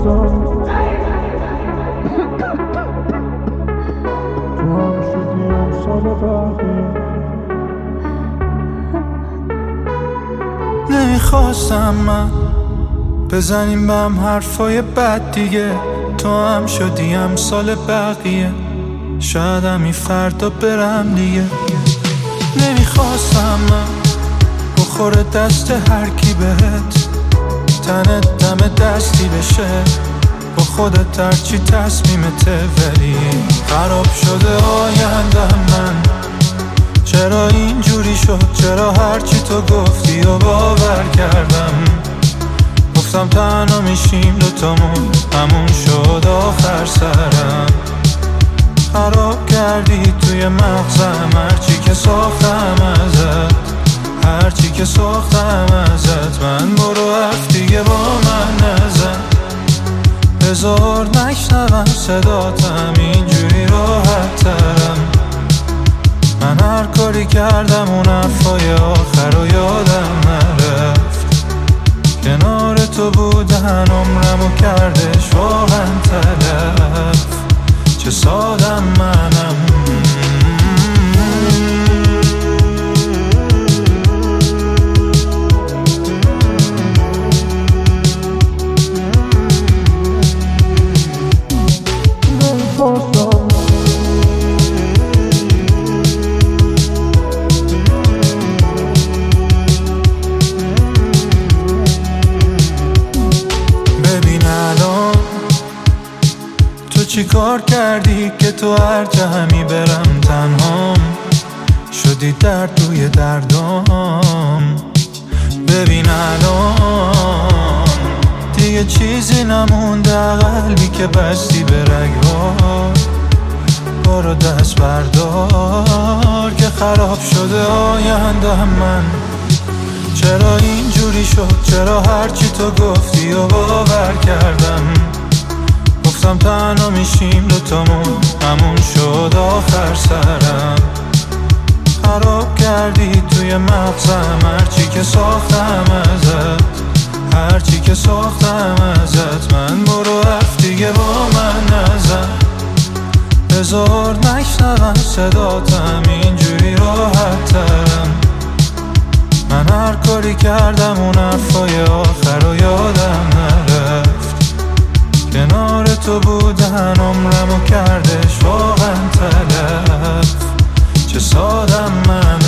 نمیخواستم تو هم شدی امسال بقیه. نمیخواستم من بزنیم به هم حرفای بد دیگه، تو هم شدی امسال بقیه، شاید همی فردا برم دیگه. نمیخواستم من بخوره دست هر کی بهت، تنت دم دستی بشه با خودت هرچی تصمیمته، ولی خراب شده آینده من. چرا اینجوری شد؟ چرا هرچی تو گفتی و باور کردم؟ گفتم تنها میشیم دوتامون، همون شد آخر سرم. خراب کردی توی مغزم هرچی که ساختم ازت، هرچی که ساختم ازت. من برو حرف دیگه با من نزن، بذار نشنوم صداتم، اینجوری راحت ترم. من هر کاری کردم اون حرفای آخر رو یادم نرفت، کنار تو بودن عمرمو کردش واقعا تلف. چه سادم منم. چی کار کردی که تو هر جا همی برم تنهام شدی درد روی دردام؟ ببین الان دیگه چیزی نمونده، قلبی که بستی به رگ‌ها. برو دست بردار که خراب شده آینده من. چرا اینجوری شد؟ چرا هرچی تو گفتی و باور کردم؟ گفتم تنها میشیم دوتامون، همون شد آخر سرم. خراب کردی توی مغزم هرچی که ساختم ازت، هرچی که ساختم ازت. من برو حرف دیگه با من نزن، بذار نشنوم صداتم، اینجوری راحت ترم. من هر کاری کردم اون حرفای آخر رو یادم نرفت، کنار تو بودن عمرمو کردش واقعا تلف. چه سادم من.